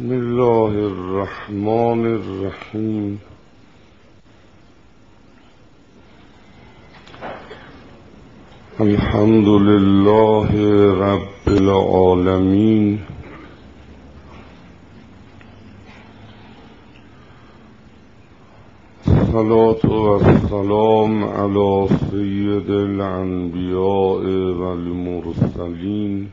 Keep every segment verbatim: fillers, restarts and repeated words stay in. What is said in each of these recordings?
بسم الله الرحمن الرحیم. الحمد لله رب العالمین، الصلاة والسلام علی سید الانبیاء والمرسلین،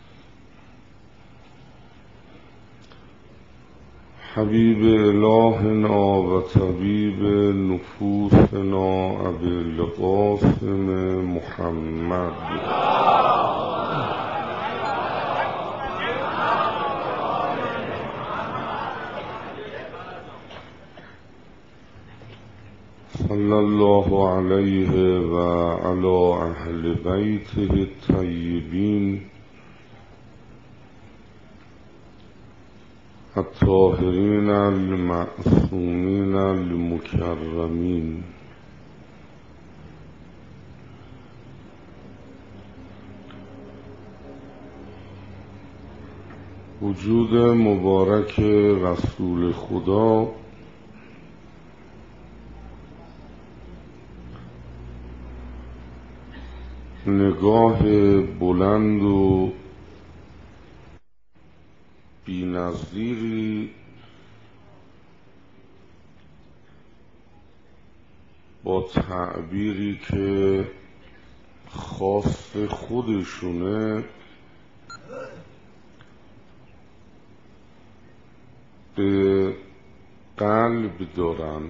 حبیب الهنا و طبیب نفوسنا ابی القاسم محمد. صلی الله علیه و علی اهل بیته الطیبین الطاهرین المعصومین المکرمین. وجود مبارک رسول خدا نگاه بلند و بی‌نظیری با تعبیری که خاص خودشونه به قلب دارن.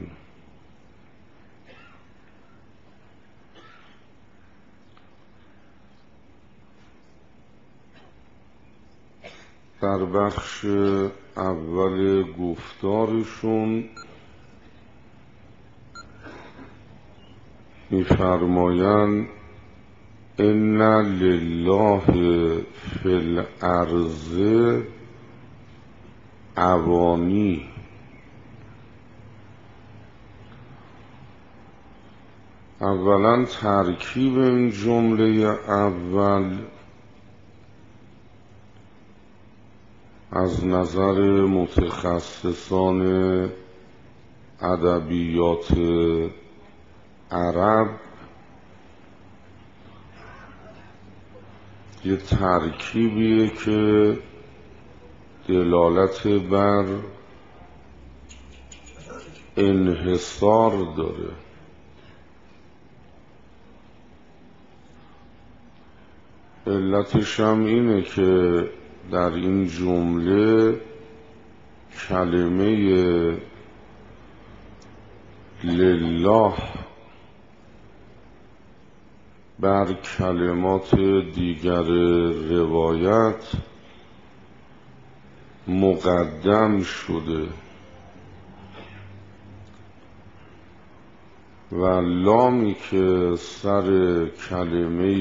در بخش اول گفتارشون می‌فرمایند ان لله فی الارض اوانی. اولا ترکیب این جمله اول از نظر متخصصان ادبیات عرب یه ترکیبیه که دلالت بر انحصار داره. علتش هم اینه که در این جمله کلمه لله بر کلمات دیگر روایت مقدم شده و لامی که سر کلمه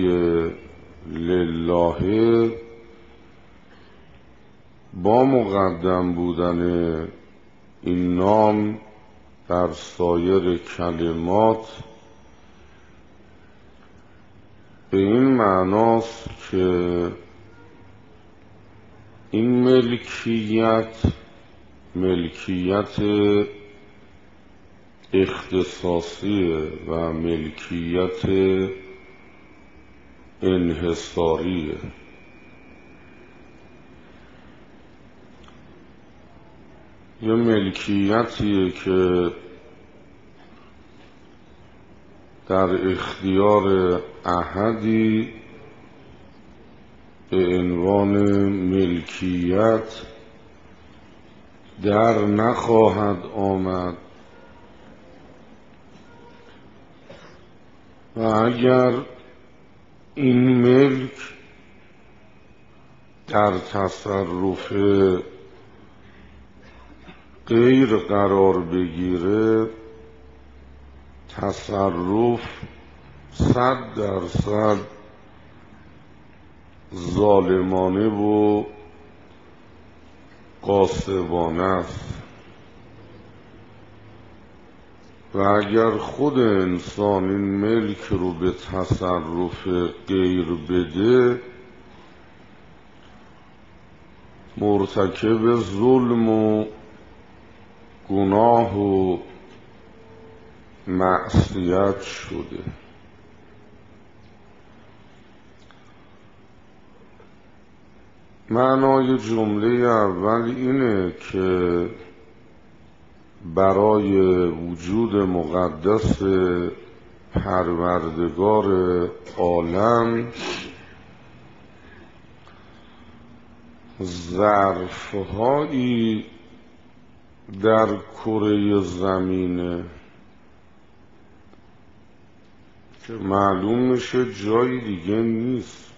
لله با مقدم بودن این نام در سایر کلمات به این معناست که این ملکیت ملکیت اختصاصیه و ملکیت انحصاریه. یه ملکیتیه که در اختیار احدی به عنوان ملکیت در نخواهد آمد و اگر این ملک در تصرف غیر قرار بگیره، تصرف صد درصد ظالمانه و غاصبانه است و اگر خود انسان این ملک رو به تصرف غیر بده، مرتکب ظلم و گناه و معصیت شده. معنای جمله اول اینه که برای وجود مقدس پروردگار عالم ظرف‌هایی در کره زمینه که معلوم میشه جای دیگه نیست.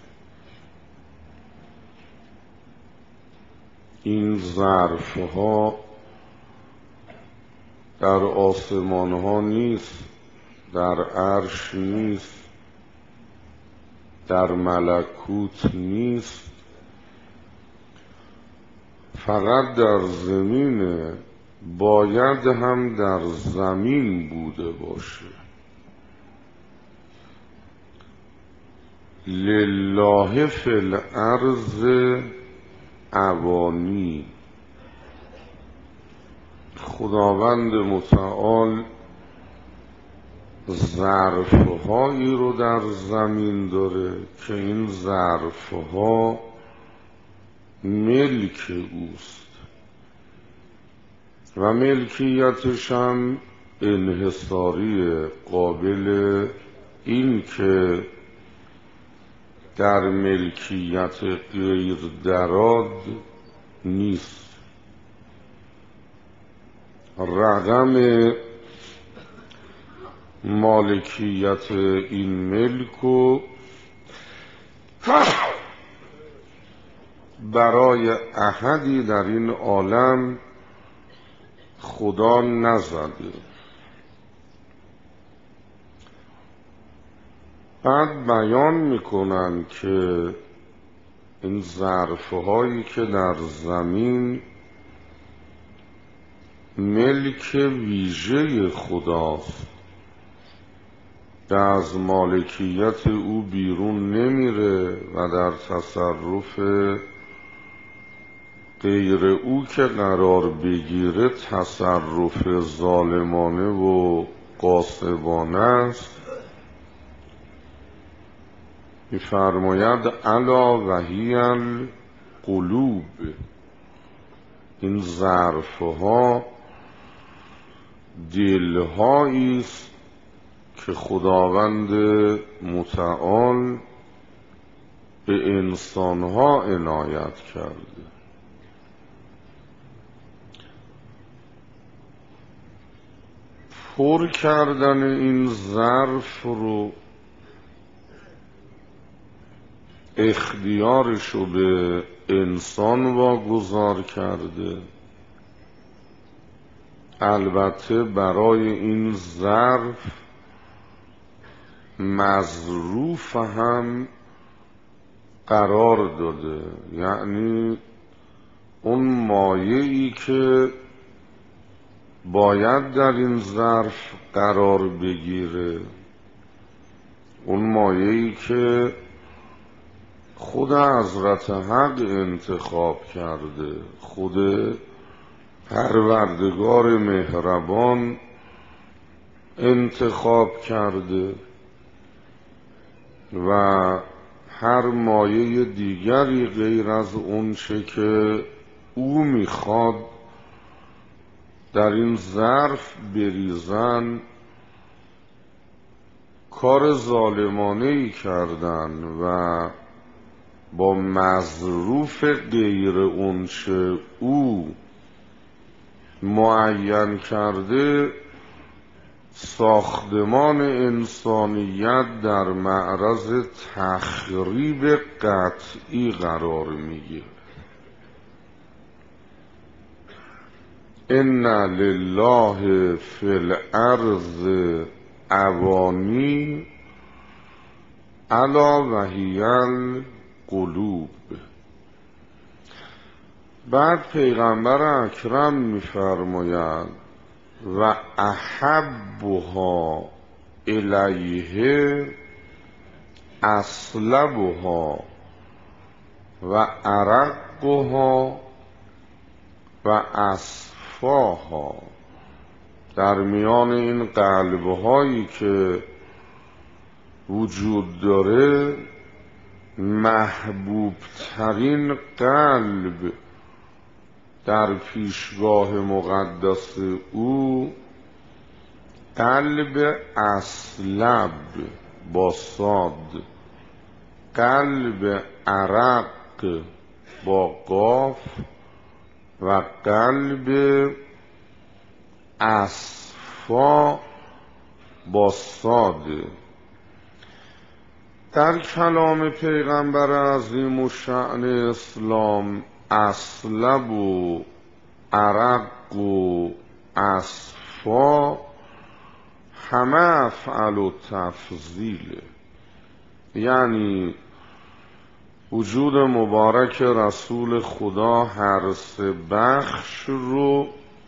این ظرف‌ها در آسمان ها نیست، در عرش نیست، در ملکوت نیست، فقط در زمینه. باید هم در زمین بوده باشه. لله فی الارض اوانی. خداوند متعال ظرف‌هایی رو در زمین داره که این ظرف‌ها ملک اوست و ملکیتش هم انحصاری، قابل این که در ملکیت غیر دراد نیست. رقم مالکیت این ملک و برای احدی در این عالم خدا نزده. بعد بیان میکنن که این ظرفهایی که در زمین ملک ویژه خداست که از مالکیت او بیرون نمیره و در تصرف غیر او که قرار بگیره تصرف ظالمانه و غاصبانه است. می‌فرماید الا وهی القلوب. این ظرفها دلهایی است که خداوند متعال به انسانها عنایت کرده. پر کردن این ظرف رو اختیارشو به انسان واگذار کرده. البته برای این ظرف مظروف هم قرار داده، یعنی اون مایعی که باید در این ظرف قرار بگیره، اون مایعی که خود حضرت حق انتخاب کرده، خود پروردگار مهربان انتخاب کرده و هر مایه دیگری غیر از اون چه که او میخواد در این ظرف بریزن کار ظالمانه‌ای کردن و با مظروف غیر اون چه او معین کرده ساختمان انسانیت در معرض تخریب قطعی قرار میگیره. ان لله فی الارض اوانی الا وهی القلوب. بعد پیغمبر اکرم میفرماید و احبها الیه اصلبها و ارق ارقها و اصفاها، در میان این قلبهایی که وجود داره محبوب ترین قلب در پیشگاه مقدس او قلب اصلب با صاد، قلب ارق با قاف و قلب اصفا با صاد. در کلام پیغمبر عظیم الشأن اسلام اصلب و ارق و اصفا همه افعل و تفضیله، یعنی وجود مبارک رسول خدا هر سه بخش رو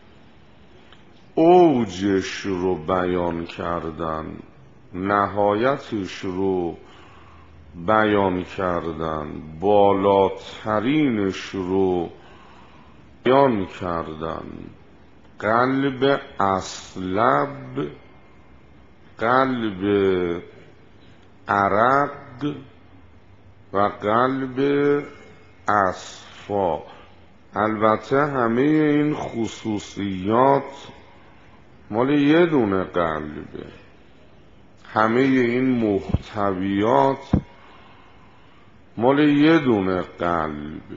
اوجش رو بیان کردن، نهایتش رو بیان کردن، بالاترینش رو بیان کردن. قلب اصلب، قلب ارق و قلب اصفا. البته همه این خصوصیات مال یه دونه قلبه، همه این محتویات مال یه دونه قلبه.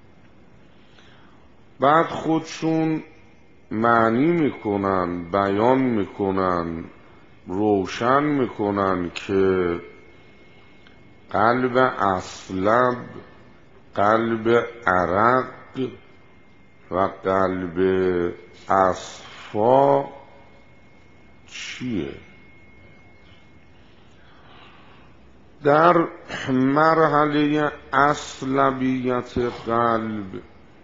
بعد خودشون معنی میکنن، بیان میکنن، روشن میکنن که قلب اصلب، قلب ارق و قلب اصفا چیه؟ در مرحله اصلبیت قلب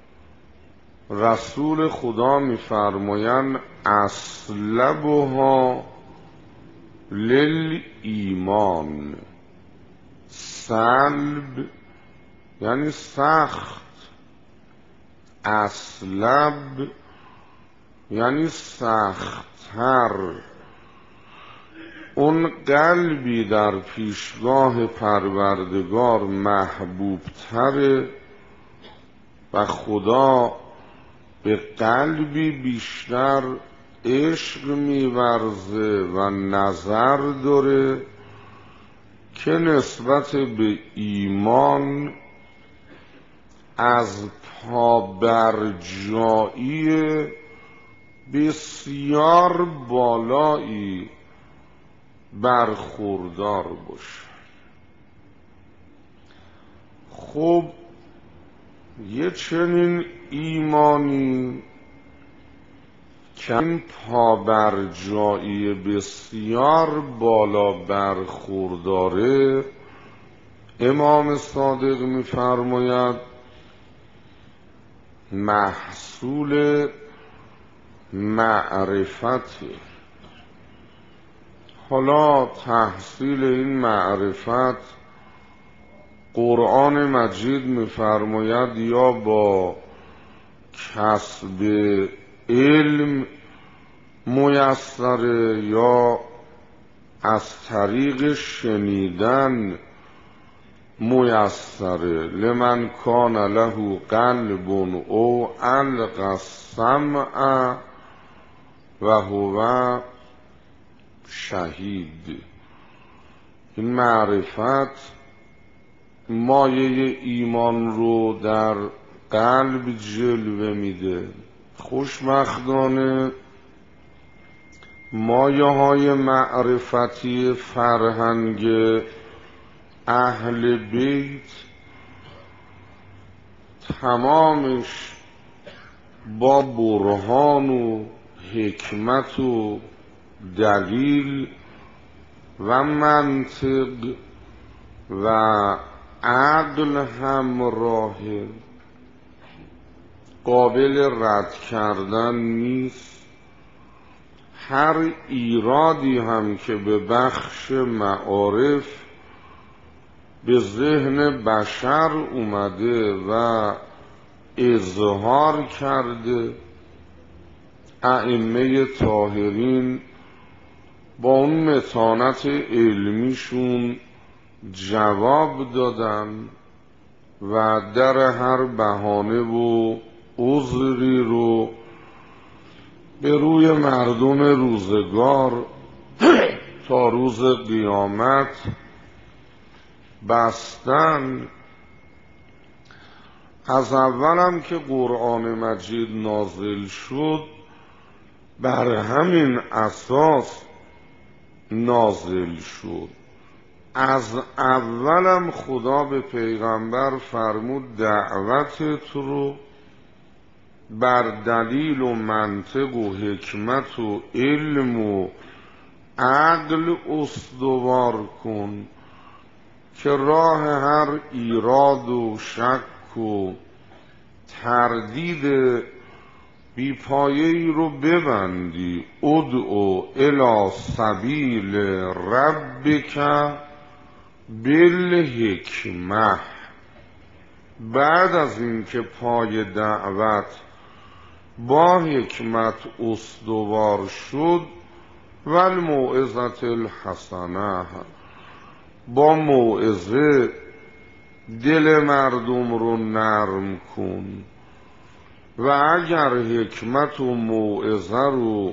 رسول خدا می‌فرمایند اصلبها للایمان. صلب یعنی سخت، اصلب یعنی سخت‌تر. اون قلبی در پیشگاه پروردگار محبوب تره و خدا به قلبی بیشتر عشق می‌ورزه و نظر داره که نسبت به ایمان از پابرجایی بسیار بالایی برخوردار باشه. خب یه چنین ایمانی که این پابرجایی بسیار بالا برخورداره، امام صادق می‌فرماید محصول معرفته. حالا تحصیل این معرفت قرآن مجید می‌فرماید یا با کسب علم میسره یا از طریق شنیدن میسره. لمن کان له قلب او القى السمع و هو شهید. این معرفت مایه ایمان رو در قلب جلوه میده. خوشبختانه مایه های معرفتی فرهنگ اهل بیت تمامش با برهان و حکمت و دلیل و منطق و عقل همراهه، قابل رد کردن نیست. هر ایرادی هم که به بخش معارف به ذهن بشر اومده و اظهار کرده. ائمه طاهرین با اون متانت علمیشون جواب دادن و در هر بهانه و عذری رو به روی مردم روزگار تا روز قیامت بستن. از اولم که قرآن مجید نازل شد بر همین اساس نازل شد. از اولم خدا به پیغمبر فرمود دعوتت رو بر دلیل و منطق و حکمت و علم و عقل استوار کن که راه هر ایراد و شک و تردید بی پایه‌ای رو ببندی. ادعو الی سبیل ربک بالحکمه. بعد از این که پای دعوت با حکمت استوار شد و الموعظة الحسنه، با موعظه دل مردم رو نرم کن و اگر حکمت و موعظه رو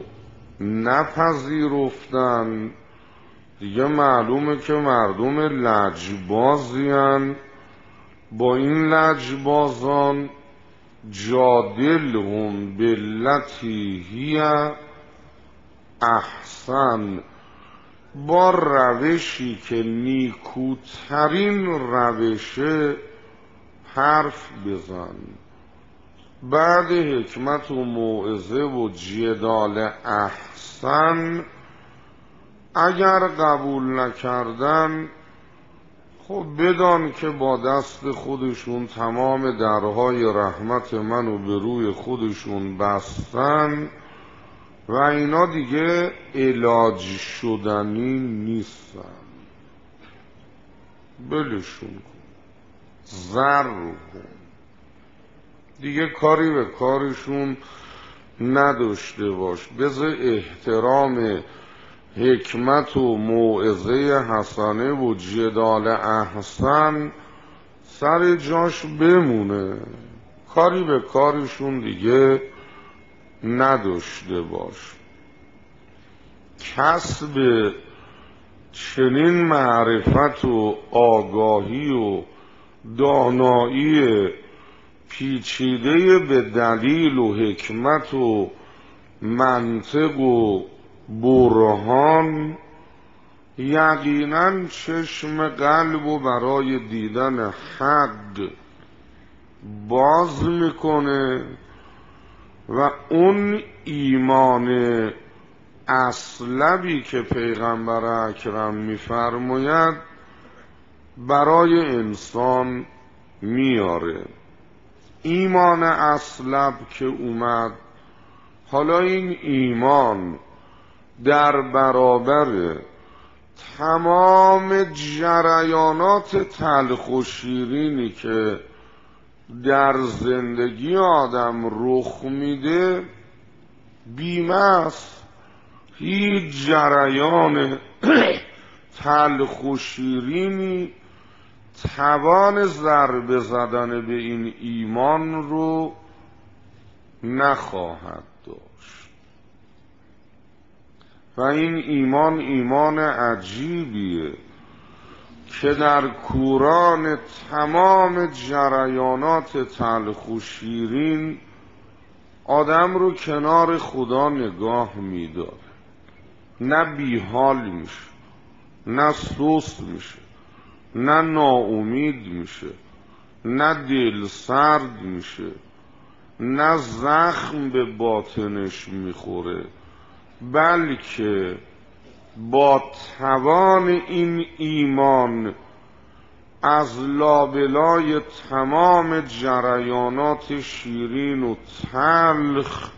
نپذیرفتن دیگه معلومه که مردم لجبازیان. با این لجبازان جادلهم بالتی هی احسن، با روشی که نیکوترین روشه حرف بزن. بعد حکمت و موعظه و جدال احسن اگر قبول نکردن، خب بدان که با دست خودشون تمام درهای رحمت منو به روی خودشون بستن و اینا دیگه علاج شدنی نیستن. بلشون کن، زر رو کن، دیگه کاری به کارشون نداشته باش. بذار احترام حکمت و موعظه حسنه و جدال احسن سر جاش بمونه، کاری به کارشون دیگه نداشته باش. کسب چنین معرفت و آگاهی و دانایی پیچیده به دلیل و حکمت و منطق و برهان یقینا چشم قلب و برای دیدن حق باز میکنه و اون ایمان اصلبی که پیغمبر اکرم میفرماید برای انسان میاره. ایمان اصلب که اومد، حالا این ایمان در برابر تمام جریانات تلخ و شیرینی که در زندگی آدم رخ میده بیمه است. هیچ جریان تلخ و شیرینی توان ضربه زدن به این ایمان رو نخواهد داشت. و این ایمان ایمان عجیبیه که در کوران تمام جریانات تلخ و شیرین آدم رو کنار خدا نگاه میداره. نه بیحال میشه، نه سست میشه، نه ناامید میشه، نه دل سرد میشه، نه زخم به باطنش میخوره، بلکه با توان این ایمان از لابلای تمام جریانات شیرین و تلخ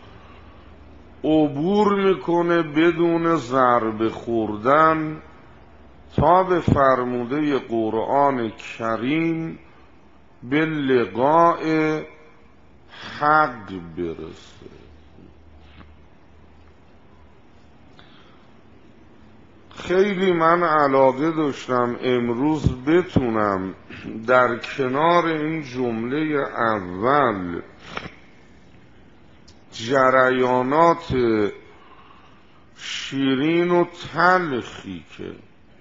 عبور میکنه بدون ضربه خوردن تا به فرموده قرآن کریم به لقاء حق برسه. خیلی من علاقه داشتم امروز بتونم در کنار این جمله اول جریانات شیرین و تلخی که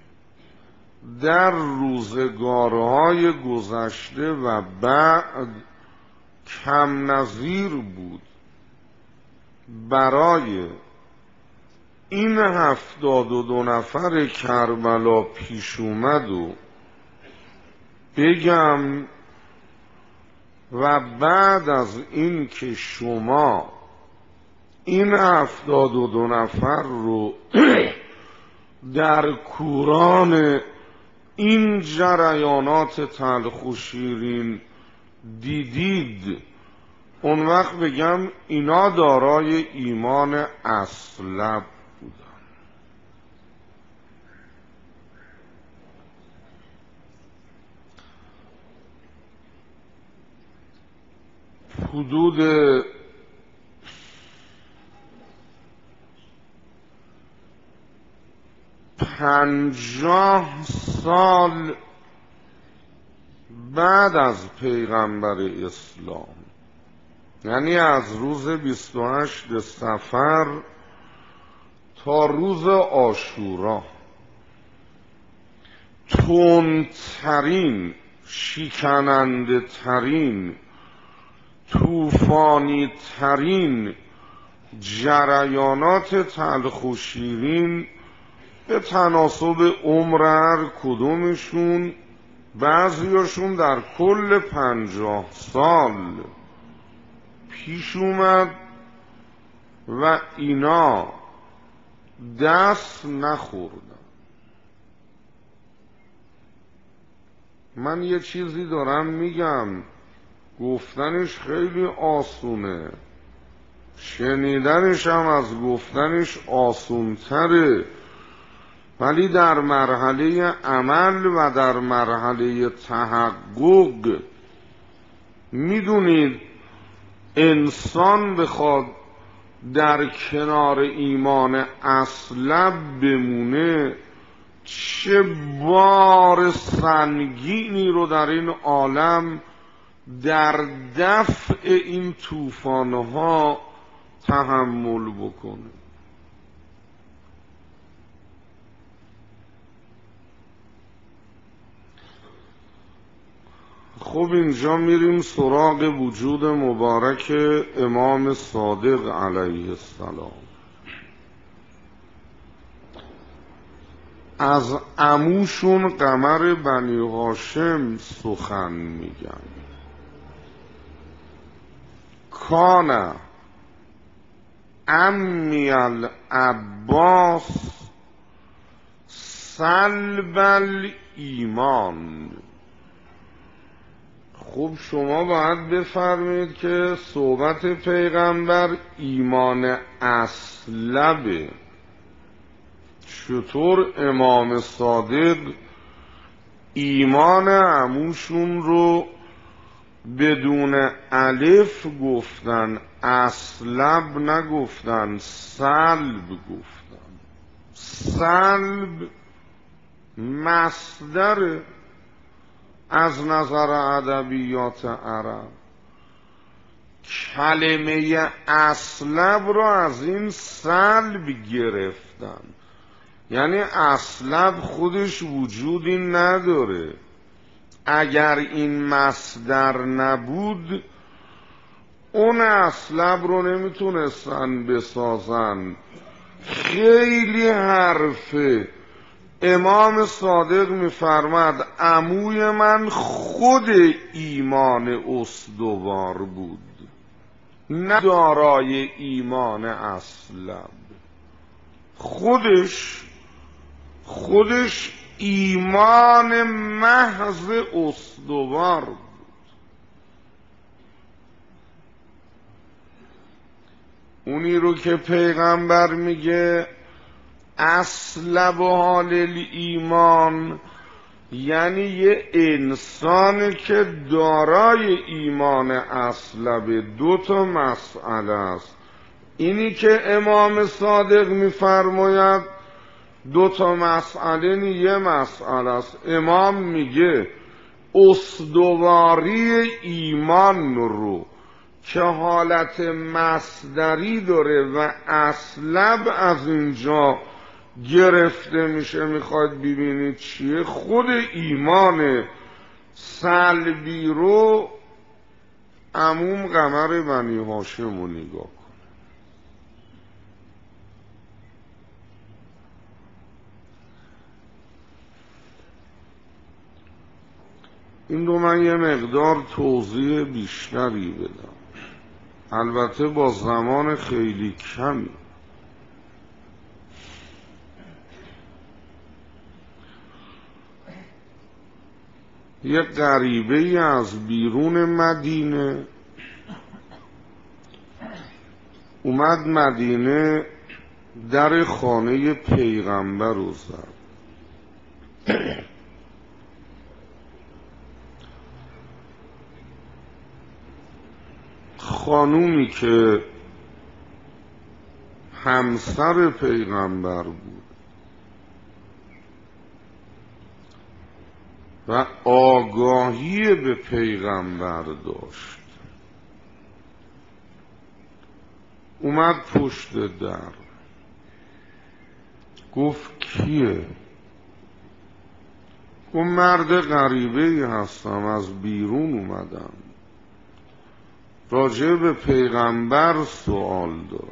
در روزگارهای گذشته و بعد کم نظیر بود برای این هفتاد و دو نفر کربلا پیش اومد و بگم، و بعد از این که شما این هفتاد و دو نفر رو در کوران این جریانات تلخ و شیرین دیدید، اون وقت بگم اینا دارای ایمان اصلب بودن. حدود پنجاه سال بعد از پیغمبر اسلام، یعنی از روز بیست و هشت صفر تا روز عاشورا، تندترین، شکننده ترین، طوفانی ترین جریانات تلخ و شیرین به تناسب عمر هر کدومشون، بعضیاشون در کل پنجاه سال پیش اومد و اینا دست نخوردن. من یه چیزی دارم میگم، گفتنش خیلی آسونه، شنیدنش هم از گفتنش آسونتره، ولی در مرحله عمل و در مرحله تحقق میدونید انسان بخواد در کنار ایمان اصلب بمونه چه بار سنگینی رو در این عالم در دفع این طوفان‌ها تحمل بکنه. خب اینجا میریم سراغ وجود مبارک امام صادق علیه السلام. از عموشون قمر بنی هاشم سخن میگن. کان عمی العباس سلب الایمان. خب شما باید بفرمایید که صحبت پیغمبر ایمان اصلبه. چطور امام صادق ایمان عموشون رو بدون الف گفتن، اصلب نگفتن، سلب گفتن. سلب مصدر از نظر ادبیات عرب. کلمه اصلب رو از این سلب گرفتن، یعنی اصلب خودش وجودی نداره. اگر این مصدر نبود اون اصلب رو نمیتونستن بسازن. خیلی حرفه. امام صادق میفرماد عموی من خود ایمان استوار بود، نه دارای ایمان اصلب. خودش خودش ایمان محض استوار بود. اونی رو که پیغمبر میگه اصل و حال ایمان، یعنی یه انسانی که دارای ایمان اصلبه دو تا مسئله است. اینی که امام صادق میفرماید دو تا مسئله نی، یه مسئله است. امام میگه استواری ایمان رو که حالت مصدری داره و اصلب از اینجا گرفته میشه، میخواید ببینید چیه؟ خود ایمان سلبی رو عموم قمر بنی هاشم رو نگاه کن. این رو من یه مقدار توضیح بیشتری بدم، البته با زمان خیلی کمی. یه غریبه ای از بیرون مدینه اومد مدینه، در خانه پیغمبر رو زد. خانومی که همسر پیغمبر بود و آگاهی به پیغمبر داشت، اومد پشت در، گفت کیه؟ گفت مرد غریبه‌ای هستم، از بیرون اومدم، راجع به پیغمبر سوال دارم.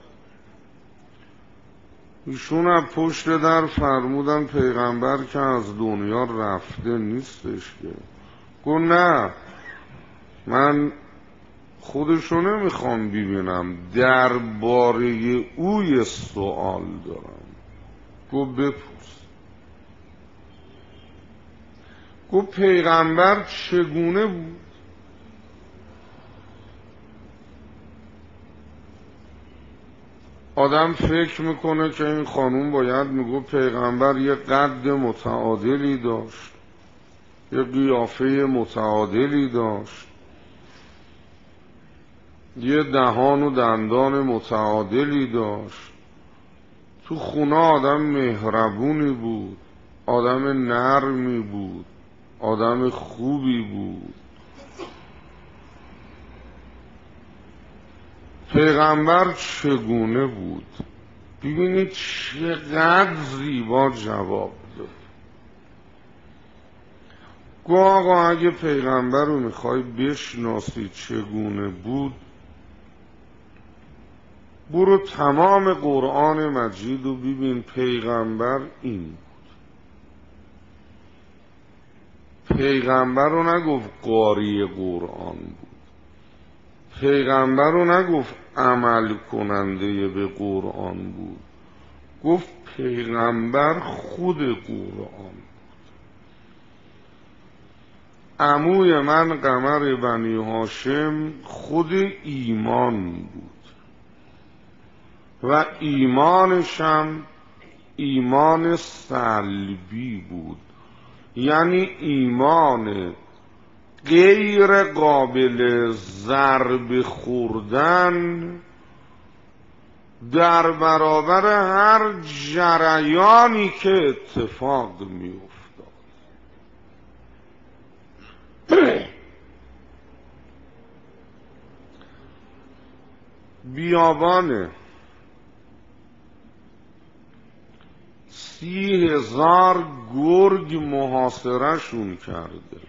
ایشون از پشت در فرمودن پیغمبر که از دنیا رفته نیستش که. گفت نه، من خودشو نمیخوام ببینم، درباره اوی سوال دارم. گفت بپرس. گفت پیغمبر چگونه بود؟ آدم فکر میکنه که این خانوم باید میگو پیغمبر یه قد متعادلی داشت، یه قیافه متعادلی داشت، یه دهان و دندان متعادلی داشت، تو خونه آدم مهربونی بود، آدم نرمی بود، آدم خوبی بود. پیغمبر چگونه بود؟ ببینید چقدر زیبا جواب داد. گو آقا اگه پیغمبر رو میخوای بشناسی چگونه بود، برو تمام قرآن مجید رو ببین. پیغمبر این بود. پیغمبر رو نگفت قاری قرآن بود، پیغمبر رو نگفت عمل کننده به قرآن بود، گفت پیغمبر خود قرآن بود. عموی من قمر بنی هاشم خود ایمان بود و ایمانشم ایمان سلبی بود، یعنی ایمان غیر قابل ضرب خوردن در برابر هر جریانی که اتفاق می افتاد. بیابانه سی هزار گرگ محاصرهشون کرده.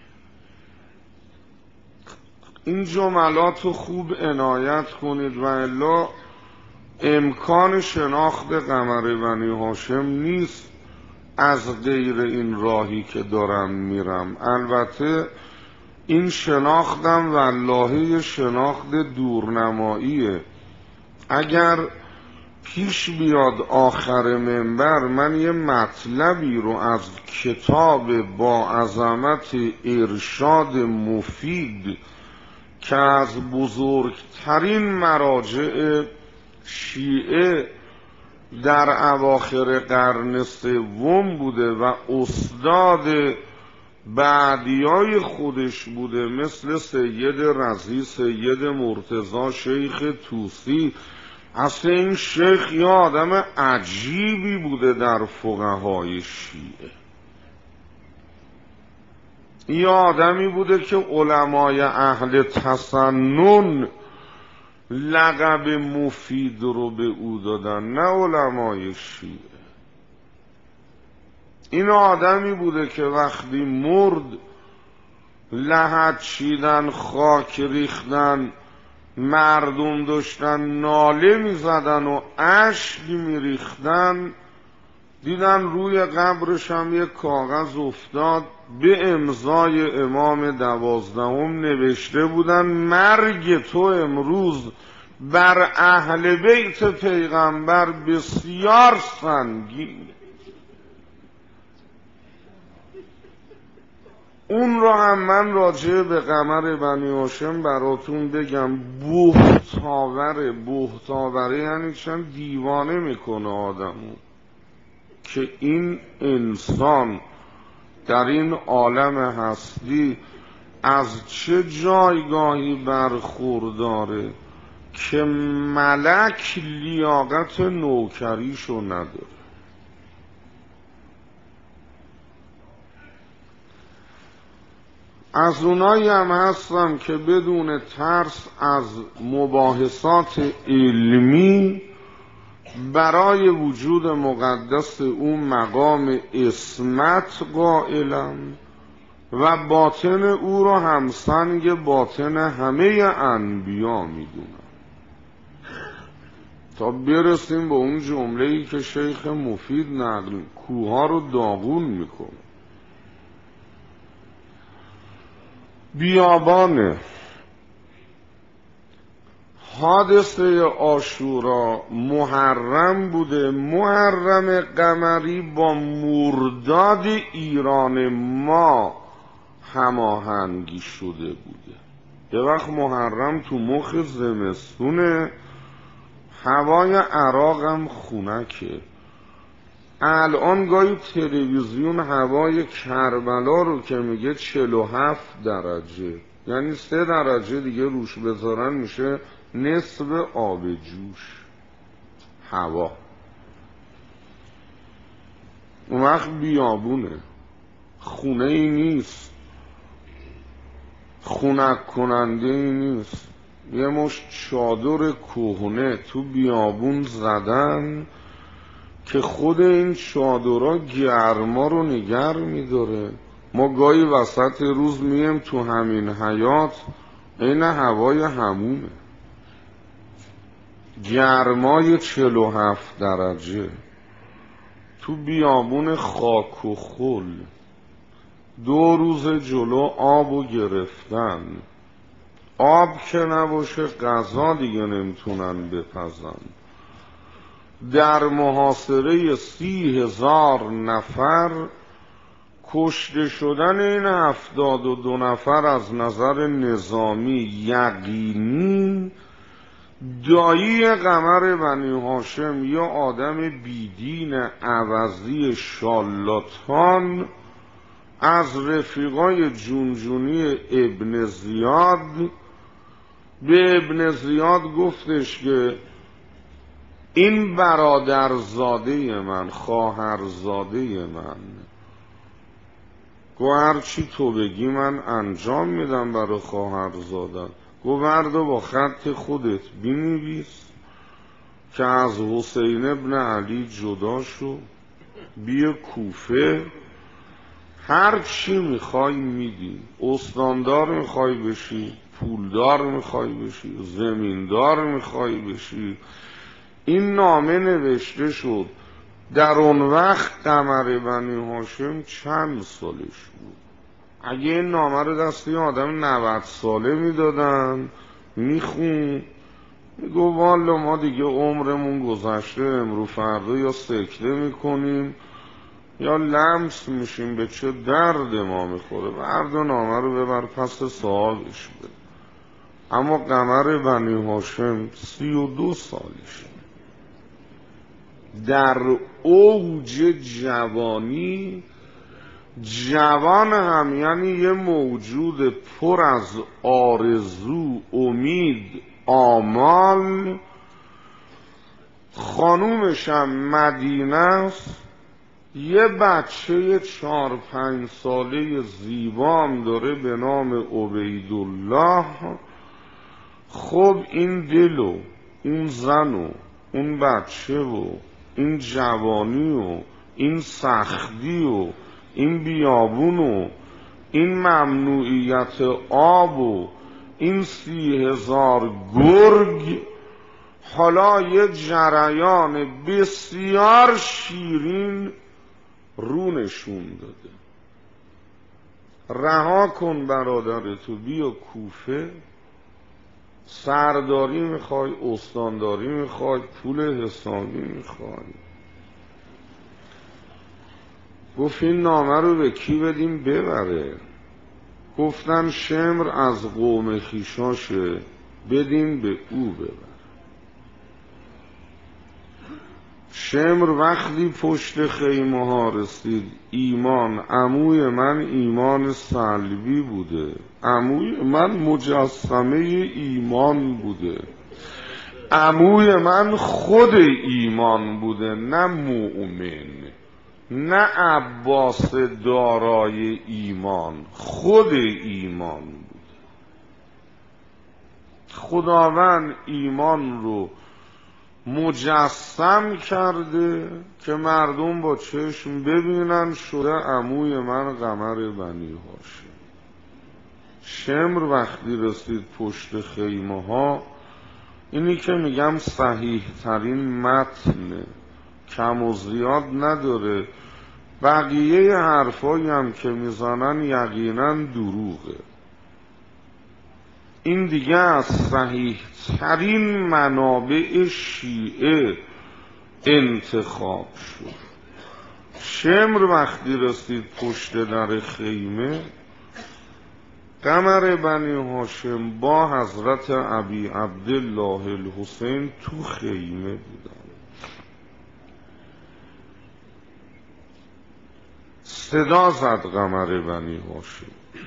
این جملات رو خوب عنایت کنید و الا امکان شناخت قمر بنی هاشم نیست از غیر این راهی که دارم میرم. البته این شناختم والله شناخت دورنماییه. اگر پیش بیاد آخر منبر من یه مطلبی رو از کتاب با عظمت ارشاد مفید که از بزرگترین مراجع شیعه در اواخر قرن سوم بوده و استاد بعدیای خودش بوده، مثل سید رضی، سید مرتضی، شیخ طوسی. اصلا این شیخ یه آدم عجیبی بوده در فقهای شیعه. یه آدمی بوده که علمای اهل تسنن لقب مفید رو به او دادن، نه علمای شیعه. این آدمی بوده که وقتی مرد لحد چیدن، خاک ریختن، مردم داشتن ناله می زدن و اشک می ریختن، دیدن روی قبرش هم یک کاغذ افتاد، به امضای امام دوازدهم نوشته بودن مرگ تو امروز بر اهل بیت پیغمبر بسیار سنگین. اون رو هم من راجع به قمر بنی هاشم براتون بگم. بهتاوره. بهتاوره یعنی چند دیوانه میکنه آدمو که این انسان در این عالم هستی از چه جایگاهی برخورداره که ملک لیاقت نوکریشو نداره. از اونایی هم هستم که بدون ترس از مباحثات علمی برای وجود مقدس اون مقام عصمت قائلم و باطن او را همسنگ باطن همه انبیا میدونم، تا برسیم به اون جمله‌ای که شیخ مفید نقل کوها رو داغون میکنه. بیابان حادثه عاشورا محرم بوده. محرم قمری با مرداد ایران ما هماهنگی شده بوده. یه وقت محرم تو مخ زمستونه، هوای عراق هم خونکه. الان گاهی تلویزیون هوای کربلا رو که میگه چهل و هفت درجه، یعنی سه درجه دیگه روش بذارن میشه نصف آب جوش هوا. اون وقت بیابونه، خونه ای نیست، خنک کننده ای نیست. یه مشت چادر کهنه تو بیابون زدن که خود این چادرها گرما رو نگر میداره. ما گاهی وسط روز میم تو همین حیات این هوای همومه، گرمای چهل و هفت درجه تو بیابون خاک و خل. دو روز جلو آبو گرفتن، آب که نباشه غذا دیگه نمیتونن بپزن. در محاصره سی هزار نفر کشته شدن این هفتاد و دو نفر از نظر نظامی یقینی. دایی قمر بنی هاشم یا آدم بیدین عوضی شالاتان از رفیقای جونجونی ابن زیاد به ابن زیاد گفتش که این برادرزاده من، خواهرزاده من، گو هرچی تو بگی من انجام میدم برای خواهرزادت. گو بردو با خط خودت بنویس که از حسین ابن علی جدا شو، بیا کوفه، هر چی میخوای میدی. استاندار میخوای بشی، پولدار میخوای بشی، زمیندار میخوای بشی. این نامه نوشته شد. در اون وقت قمر بنی هاشم چند سالش بود؟ اگه این نامه رو دستی آدم نود ساله میدادن میخون، میگو والا ما دیگه عمرمون گذشته، امرو فردا یا سکته میکنیم یا لمس میشیم، به چه درد ما میخوره. برد و نامه رو ببر پس صاحبش بده. اما قمر بنی هاشم سی و دو سالش، در اوج جوانی جوان هم یعنی یه موجود پر از آرزو، امید، آمال. خانومش هم مدینه است، یه بچه چار پنج ساله زیبام داره به نام عبیدالله. خب این دل و این زن و اون بچه و این جوانی و این سختی و این بیابون و این ممنوعیت آب و این سی هزار گرگ حالا یه جریان بسیار شیرین رو نشون داده. رها کن برادرتو، بیا کوفه، سرداری میخوای، استانداری میخوای، پول حسابی میخوای. گفت این نامه رو به کی بدیم ببره؟ گفتن شمر از قوم خیشاشه، بدیم به او ببر. شمر وقتی پشت خیمه ها رسید، ایمان عموی من ایمان سلبی بوده، عموی من مجسمه ایمان بوده، عموی من خود ایمان بوده، نه مؤمن، نه عباس دارای ایمان، خود ایمان بوده. خداوند ایمان رو مجسم کرده که مردم با چشم ببینن، شده عموی من قمر بنی هاشم. شمر وقتی رسید پشت خیمه ها، اینی که میگم صحیح ترین متن، کم و زیاد نداره، بقیه حرفایی هم که میزنن یقینا دروغه. این دیگه از صحیح ترین منابع شیعه انتخاب شد. شمر وقتی رسید پشت در خیمه، قمر بنی هاشم با حضرت ابی عبدالله الحسین تو خیمه بودن. صدا زد قمر بنی هاشم.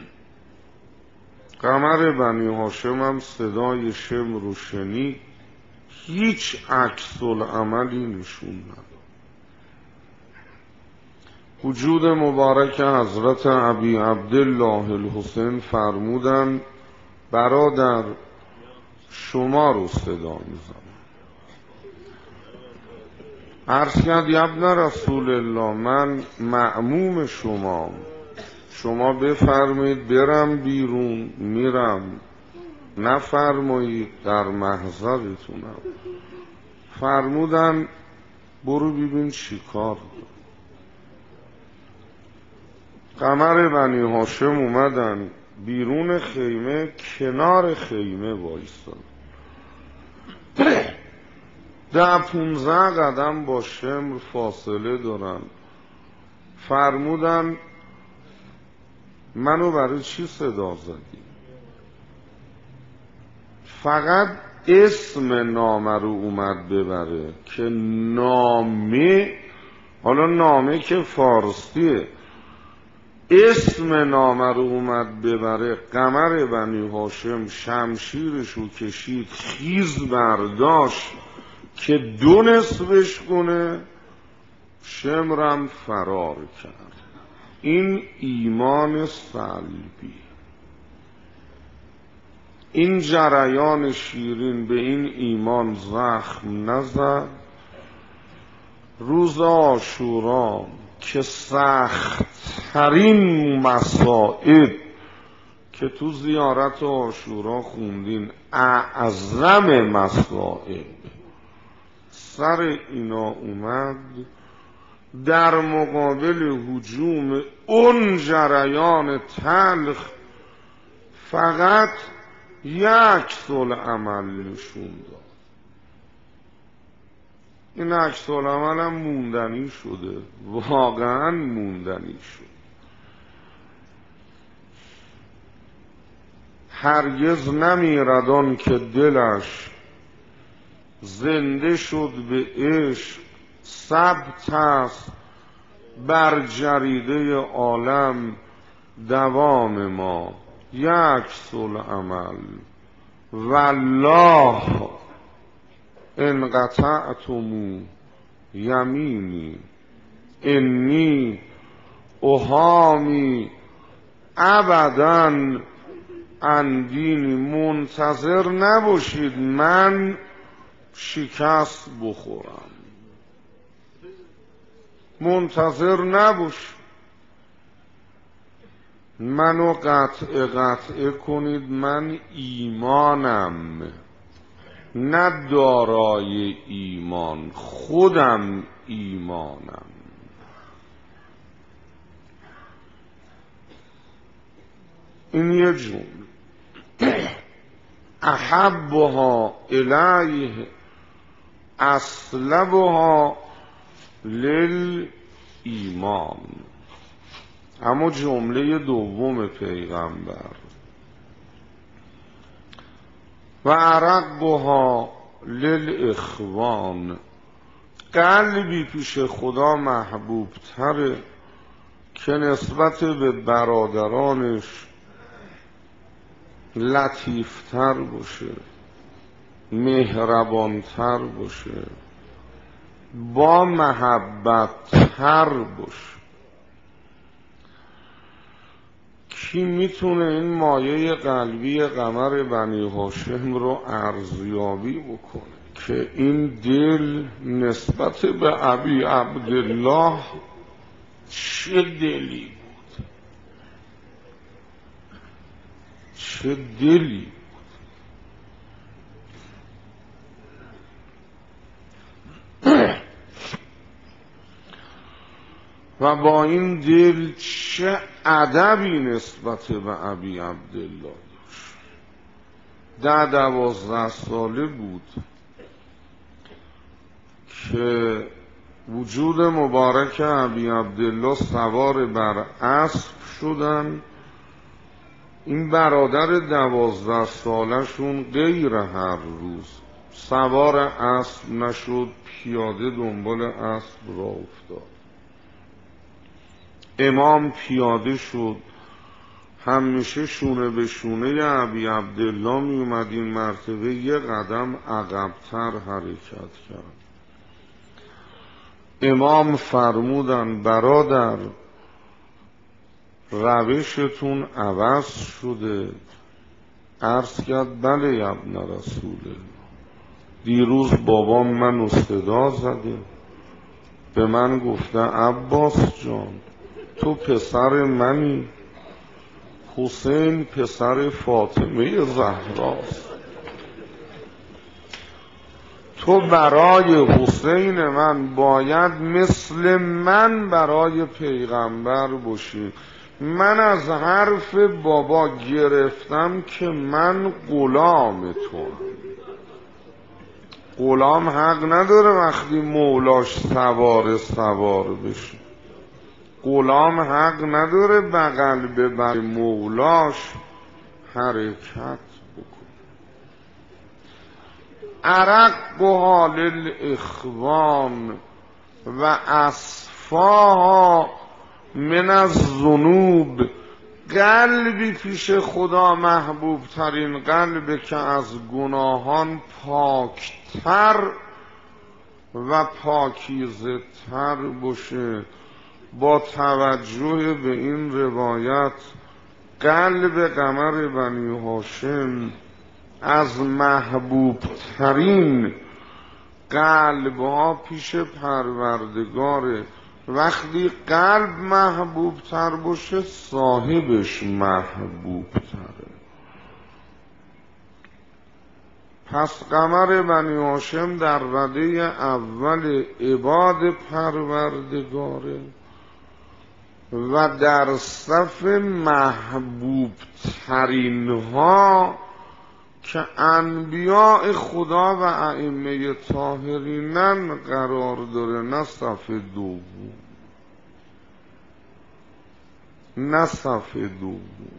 قمر بنی هاشم هم صدای شمر رو شنید، هیچ عکس العملی نشون نداد. وجود مبارک حضرت ابی عبدالله الحسین فرمودن برادر شما رو صدا میزنم. عرض کرد ابن رسول الله، من مأموم شما، شما بفرمایید برم بیرون، میرم، نفرمایید در محضرتونم. فرمودن برو ببین چی کار دار. قمر بنی هاشم اومدن بیرون خیمه، کنار خیمه وایستاد، ده پونزه قدم با شمر فاصله دارن. فرمودن منو برای چی صدا زدی؟ فقط اسم نامه رو اومد ببره که نامه، حالا نامه که فارسیه، اسم نامه رو اومد ببره. قمر بنی هاشم شمشیرشو کشید، خیز برداشت که دو نصفش کنه، شمرم فرار کرد. این ایمان سلبی، این جریان شیرین به این ایمان زخم نزد. روز عاشورا که سخت ترین مصائب که تو زیارت عاشورا خوندین، اعظم مصائب سر اینا اومد، در مقابل هجوم اون جریان تلخ فقط یک سول عمل نشون داد. این عکس العمل هم موندنی شده، واقعا موندنی شد. هرگز نمیرد آن که دلش زنده شد به عشق، ثبت است بر جریده عالم دوام ما یکس العمل والله ان قطعتم یمینی انی احامی ابدا عن دینی. منتظر نباشید من شکست بخورم، منتظر نباش منو قطع قطع کنید. من ایمانم، نه دارای ایمان، خودم ایمانم. این یه جمله. احبها الیه اسلبها للایمان. اما جمله دوم پیغمبر و ارقها للاخوان. قلبی پیش خدا محبوب تره که نسبت به برادرانش لطیفتر باشه، مهربانتر باشه، با محبت تر باشه. کی میتونه این مایه قلبی قمر بنی هاشم رو ارزیابی بکنه که این دل نسبت به ابی عبدالله چه دلی بود، چه دلی بود. و با این دل چه ادبی نسبت به ابی عبدالله داشت. ده دوازده ساله بود که وجود مبارک ابی عبدالله سوار بر اسب شدن. این برادر دوازده سالشون غیر هر روز سوار اسب نشد، پیاده دنبال اسب را افتاد. امام پیاده شد، همیشه شونه به شونه ابی عبدالله می اومد، این مرتبه یه قدم عقب‌تر حرکت کرد. امام فرمودن برادر روشتون عوض شده. عرض کرد بله ابن رسول الله، دیروز بابام منو صدا زده، به من گفته عباس جان تو پسر منی، حسین پسر فاطمه زهراست، تو برای حسین من باید مثل من برای پیغمبر باشی. من از حرف بابا گرفتم که من غلام تو. غلام حق نداره وقتی مولاش سوار سوار بشه. غلام حق نداره بغل به بغل مولاش حرکت بکنه. ارقها للاخوان و اصفاها من الذنوب. قلبی پیش خدا محبوب ترین قلبی که از گناهان پاکتر و پاکیزه تر باشه. با توجه به این روایت قلب قمر بنی هاشم از محبوب ترین قلب ها پیش پروردگاره. وقتی قلب محبوب تر باشه صاحبش محبوب تره. پس قمر بنی هاشم در رده اول عباد پروردگاره و در صف محبوب ترین ها که انبیاء خدا و ائمه طاهرینن قرار داره، نه صف دوم، نه صف دوم.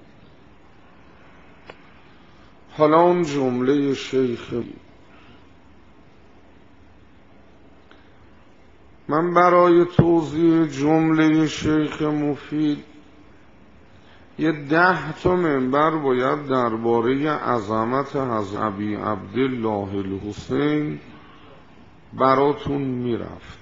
حالا اون جمله شیخ من برای توضیح جمله شیخ مفید یه ده تا منبر باید درباره عظمت حضرت ابی عبدالله الحسین براتون میرفت.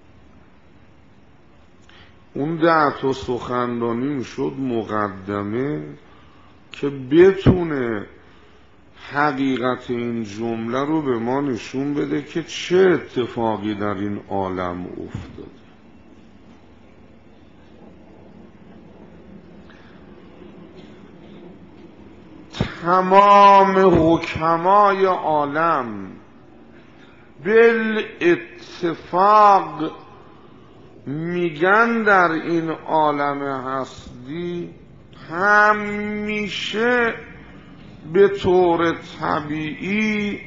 اون ده تا سخنرانی میشد مقدمه که بتونه حقیقت این جمله رو به ما نشون بده که چه اتفاقی در این عالم افتاده. تمام حکمای عالم بالاتفاق میگن در این عالم هستی همیشه به طور طبیعی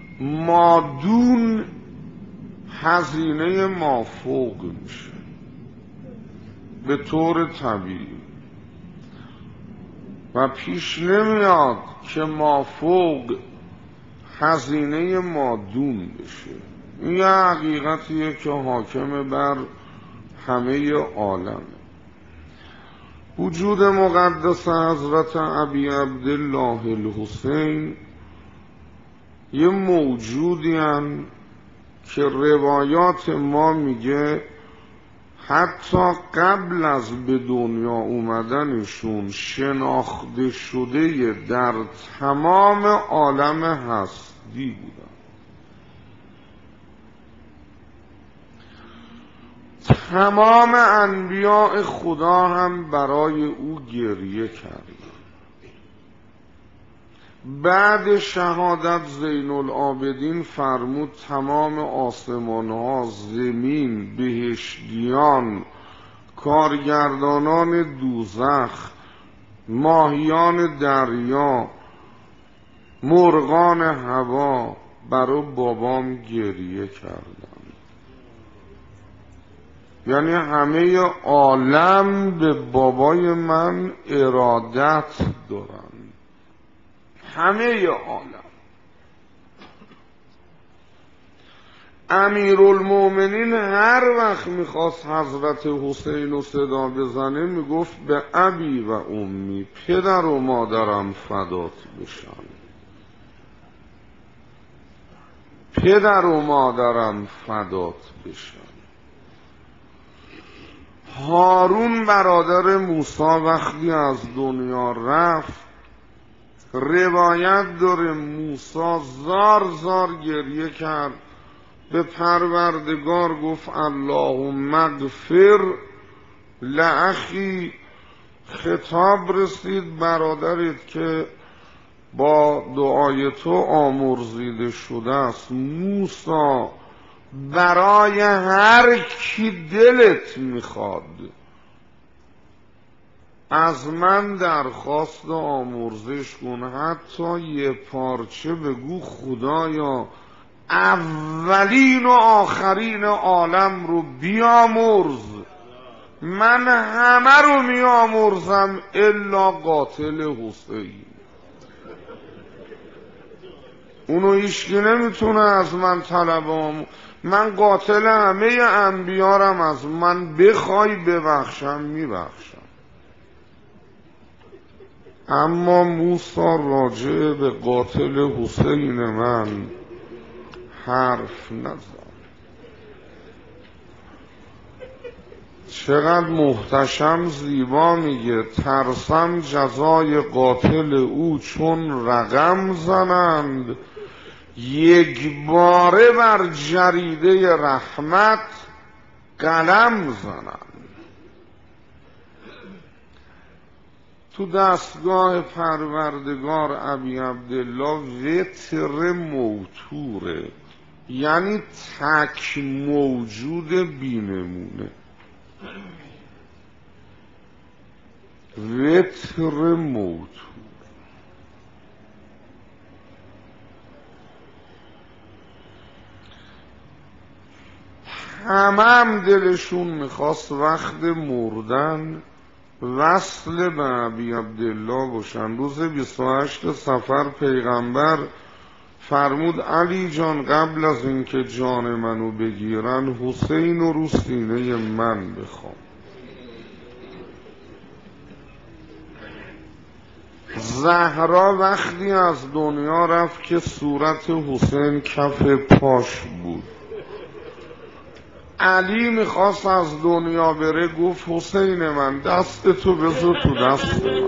مادون هزینه مافوق میشه، به طور طبیعی، و پیش نمیاد که مافوق هزینه مادون بشه. این یه حقیقتیه که حاکم بر همه عالم. وجود مقدس حضرت ابی عبدالله الحسین یه موجودی هن که روایات ما میگه حتی قبل از به دنیا اومدنشون شناخته شده در تمام عالم هستی بودن. تمام انبیاء خدا هم برای او گریه کردند. بعد شهادت زین العابدین فرمود تمام آسمان ها، زمین، بهشتیان، کارگردانان دوزخ، ماهیان دریا، مرغان هوا برای بابام گریه کردند. یعنی همه عالم به بابای من ارادت دارن، همه عالم. امیرالمومنین هر وقت میخواست حضرت حسین رو صدا بزنه میگفت به ابی و امی، پدر و مادرم فدات بشن، پدر و مادرم فدات بشن. هارون برادر موسی وقتی از دنیا رفت، روایت داره موسی زار زار گریه کرد، به پروردگار گفت اللهم اغفر لاخی. خطاب رسید برادرت که با دعای تو آمرزیده شده است. موسی برای هر کی دلت میخواد از من درخواست آمرزش کن، حتی یه پارچه بگو خدایا اولین و آخرین عالم رو بیامرز، من همه رو میامرزم الا قاتل حسین. اونو هیچکی نمیتونه از من طلب، من قاتل همه انبیارم، از من بخوای ببخشم میبخشم. اما موسی راجع به قاتل حسین من حرف نزد. چقدر محتشم زیبا میگه ترسم جزای قاتل او چون رقم زنند، یک باره بر جریده رحمت قلم زنند. تو دستگاه پروردگار ابی عبدالله وتر موتوره، یعنی تک موجود بینمونه. وتر موتور. همه هم دلشون میخواست وقت مردن وصل به ابی عبدالله باشن. روز بیست و هشت صفر پیغمبر فرمود علی جان قبل از اینکه جان منو بگیرن حسین رو رو سینه من بخوام. زهرا وقتی از دنیا رفت که صورت حسین کف پاش بود. علی میخواست از دنیا بره، گفت حسین من دست تو بذار تو دست من.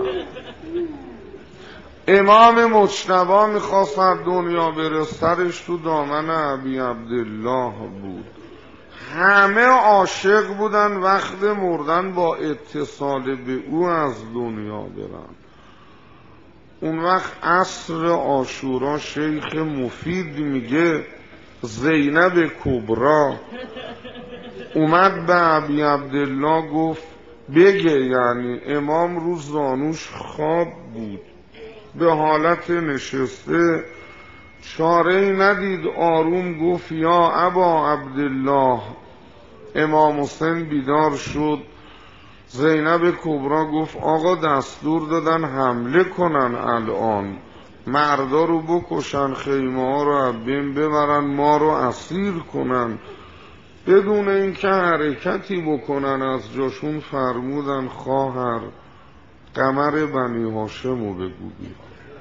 امام مجتبی میخواست از دنیا بره، سرش تو دامن ابی عبدالله بود. همه عاشق بودن وقت مردن با اتصال به او از دنیا برن. اون وقت عصر عاشورا شیخ مفید میگه زینب کبرا اومد به ابی عبدالله گفت بگه، یعنی امام رو زانوش خواب بود به حالت نشسته، چاره ای ندید، آروم گفت یا ابا عبدالله. امام حسین بیدار شد. زینب کبرا گفت آقا دستور دادن حمله کنن، الان مردا رو بکشن، خیمه ها رو از بین ببرن، ما رو اسیر کنن، بدون اینکه حرکتی بکنن از جاشون. فرمودن خواهر قمر بنی هاشمو بگو بیا.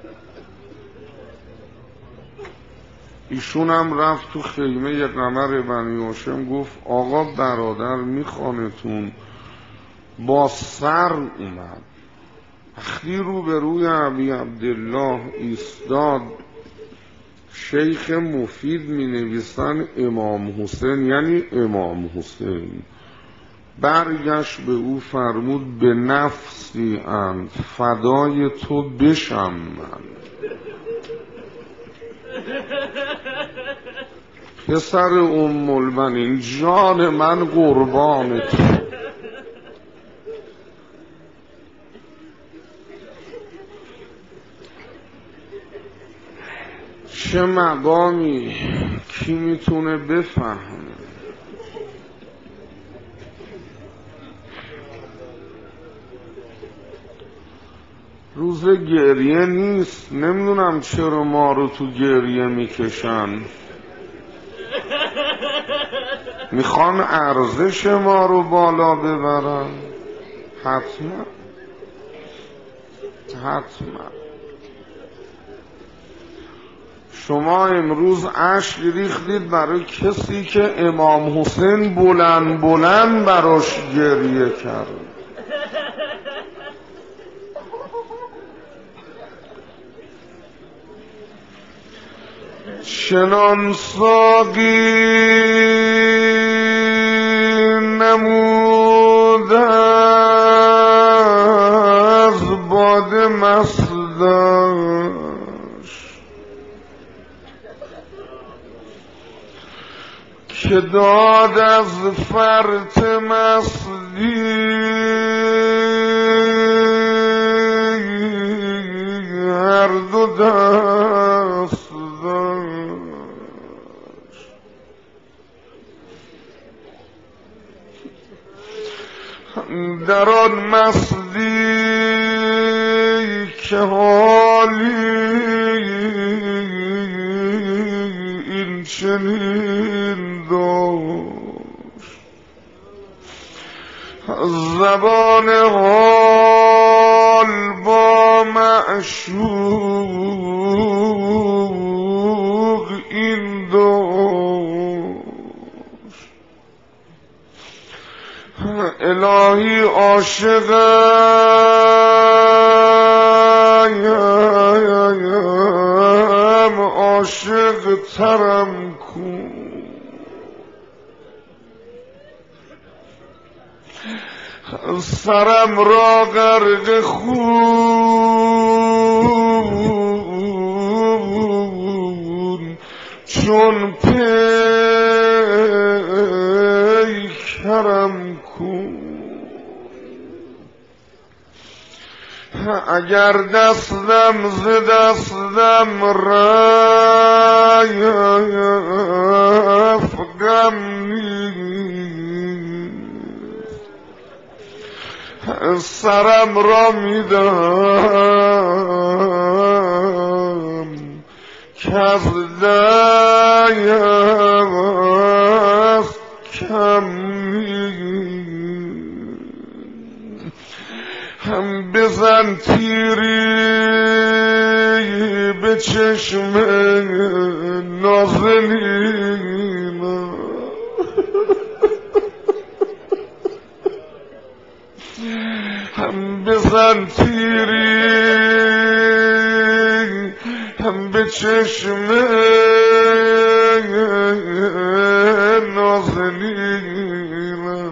ایشون هم رفت تو خیمه قمر بنی هاشم، گفت آقا برادر میخوانتون. با سر اومد، وقتی رو به روی ابی عبدالله ایستاد، شیخ مفید می نویسن امام حسین یعنی امام حسین، برگشت به او فرمود به نفسی انت، فدای تو بشم من. پسر ام البنین جان من قربان تو. چه مقامی کی میتونه بفهمه؟ روز گریه نیست. نمیدونم چرا ما رو تو گریه میکشن، میخوان ارزش ما رو بالا ببرن. حتما حتما شما امروز اشک ریختید برای کسی که امام حسین بلند بلند براش گریه کرد. چنان ساقی نمود از باده مستش، که داد از فرط مستی هر دو دست داشت. در آن مستی که حالی این چنین داشت، زبان حال با معشوق این داشت. الهی عاشقم، عاشق ترم کن. سرم را غرق خون چون پیکرم کن. اگر دستم ز دستم رفت غم نیست، سرم را میدم که از دست کم هم بزن تیری به چشم نازنین هم بزن تیری هم به چشم نازنین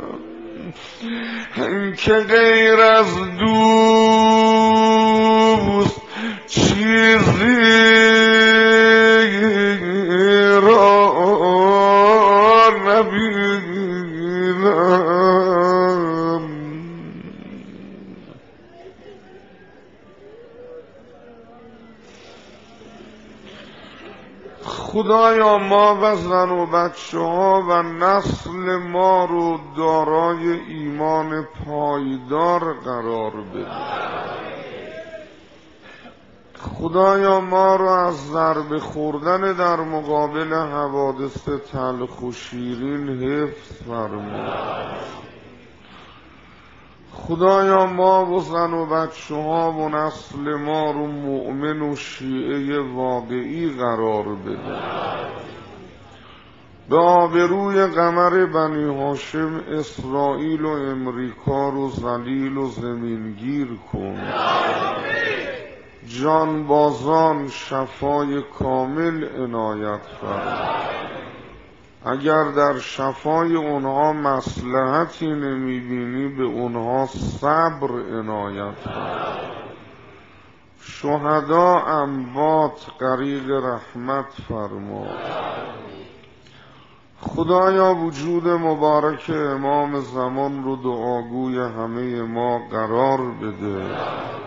هم که غیر از دوست چیزی را نبینم. خدایا ما و زن و بچه ها و نسل ما رو دارای ایمان پایدار قرار بده. خدایا ما رو از ضربه خوردن در مقابل حوادث تلخ و شیرین حفظ فرما. خدایا ما و زن و بچه ها و نسل ما رو مؤمن و شیعه واقعی قرار بده. به آبروی قمر بنی هاشم اسرائیل و امریکا رو ذلیل و زمینگیر کن. جانبازان شفای کامل عنایت فرما. اگر در شفای اونها مصلحتی نمیبینی به اونها صبر عنایت فرما. شهدا اموات غریق رحمت فرما. خدایا وجود مبارک امام زمان رو دعاگوی همه ما قرار بده.